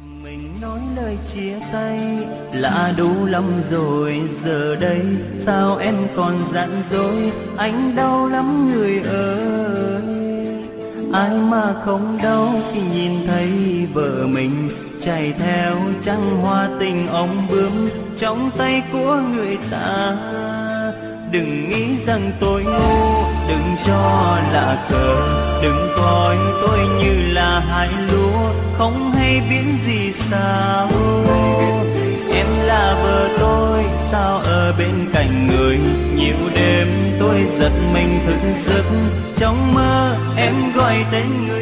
Mình nói lời chia tay là đủ lắm rồi, giờ đây sao em còn giận dỗi, anh đau lắm người ơi. Ai mà không đau khi nhìn thấy vợ mình chạy theo trăng hoa tình ông bướm trong tay của người ta. Đừng nghĩ rằng tôi ngu, đừng cho là cờ, đừng coi tôi như là hạt lúa không hay biết gì sao. Em là vợ tôi, sao ở bên cạnh người, nhiều đêm tôi giật mình thức giấc, trong mơ em gọi tên người.